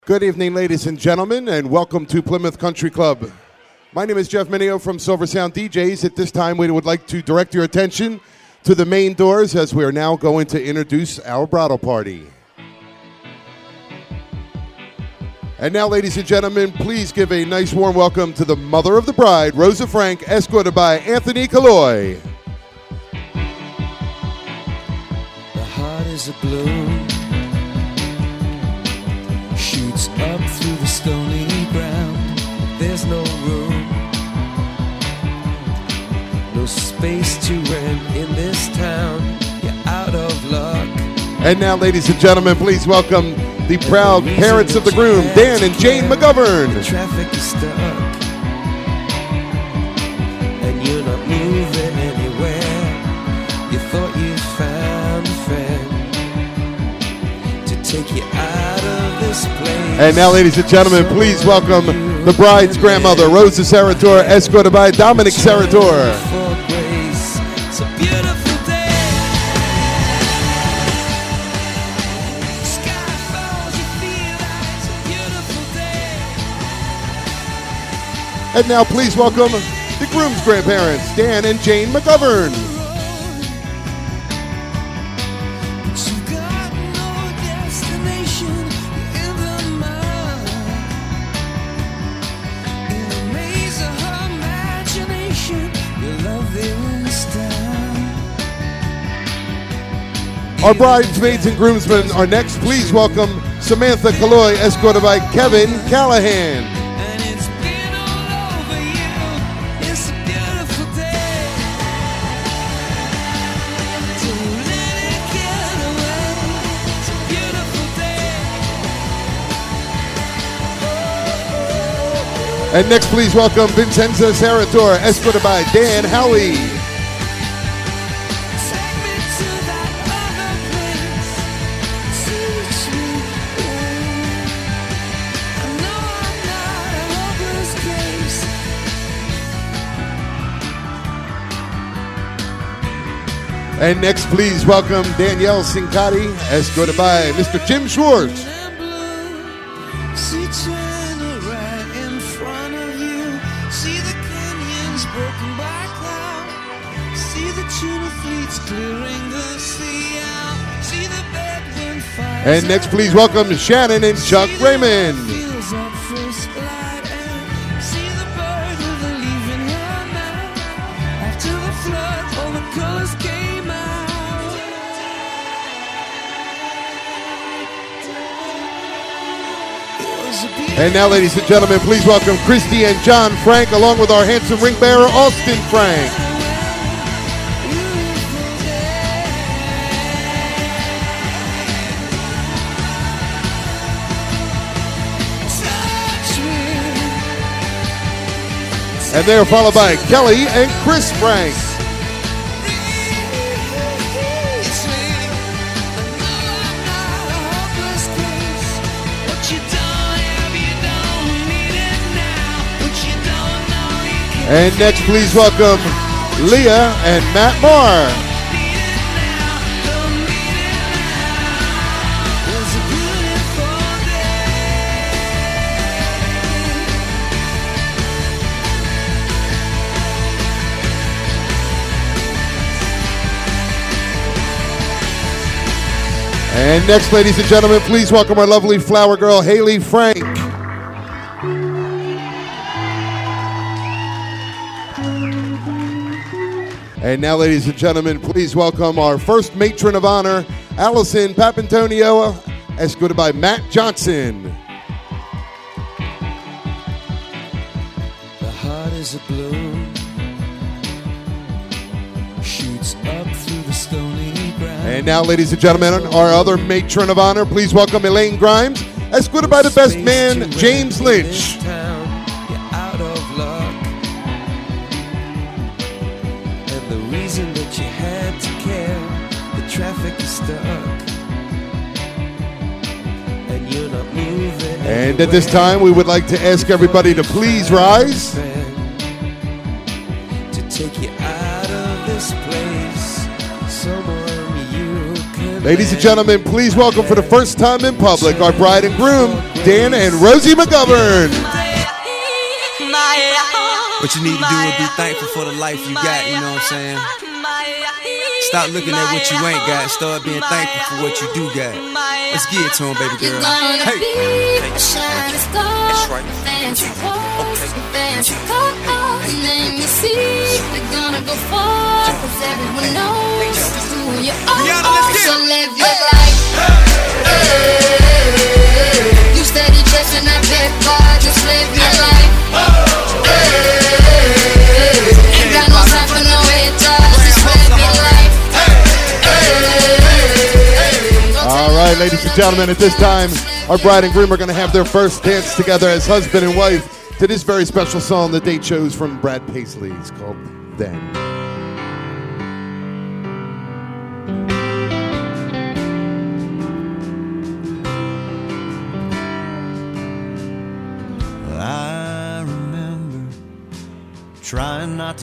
Good evening, ladies and gentlemen, and welcome to Plymouth Country Club. My name is Jeff Mineo from Silver Sound DJs. At this time, we would like to direct your attention to the main doors as we are now going to introduce our bridal party. And now, ladies and gentlemen, please give a nice warm welcome to the mother of the bride, Rosa Frank, escorted by Anthony Kaloy. The heart is a balloon, shoots up through the stony ground. There's no room, no space to rent in this town. You're out of luck. And now, ladies and gentlemen, please welcome the proud parents of the groom, Dan and Jane McGovern. The traffic is stuck, and you're not moving anywhere. You thought you found a friend to take you out of this place. And now, ladies and gentlemen, please welcome the bride's grandmother, Rosa Sarator, escorted by Dominic Sarator. It's a beautiful day. Sky falls, you feel like it's a beautiful day. And now, please welcome the groom's grandparents, Dan and Jane McGovern. But you've got no destination in the mind. In the maze of her imagination, your love is down. Our bridesmaids and groomsmen are next. Please welcome Samantha Kaloy, escorted by Kevin Callahan. And it's been all over you. It's a beautiful day. Don't let it get away. It's a beautiful day. And next, please welcome Vincenza Sarator, escorted by Dan Howie. Take me to that other place. Teach me where. I know I'm not a hopeless case. And next, please welcome Danielle Sincati, escorted by Mr. Jim Schwartz. And blue, see China right in front of you. See the canyons broken by cloud. See the tuna fleets clearing the sea out. See the bedwind fires. And next, please welcome Shannon and Chuck Raymond. Feels at first light and see the bird with a leaf in her mouth. After the flood, all the colors came out. It was a And now, ladies and gentlemen, please welcome Christy and John Frank, along with our handsome ring bearer, Austin Frank. And they are followed by Kelly and Chris Frank. And next, please welcome Leah and Matt Marr. And next, ladies and gentlemen, please welcome our lovely flower girl, Haley Frank. And now, ladies and gentlemen, please welcome our first matron of honor, Allison Papantonio, escorted by Matt Johnson. The heart is a balloon, shoots up through the stony ground. And now, ladies and gentlemen, our other matron of honor, please welcome Elaine Grimes, escorted by the best man, James Lynch. You're out of luck, and the reason that you had to care, the traffic is stuck, and you're not moving. And at this time, we would like to ask everybody to please rise. To take you out of this place, someone you can. Ladies and gentlemen, please welcome for the first time in public our bride and groom, Dan and Rosie McGovern. What you need to do is be thankful for the life you got, you know what I'm saying? Stop looking at what you ain't got. Start being thankful for what you do got. Let's get it to him, baby girl. Hey. That's right. Fancy clothes, fancy cars. Name me see. They're gonna go far, 'cause everyone knows who you are. So live your life. You steady chasing that paper, just live your life. Ain't got no time for no haters, just live your life. All right, ladies and gentlemen, at this time, our bride and groom are going to have their first dance together as husband and wife to this very special song that they chose from Brad Paisley. It's called Then. I remember trying not to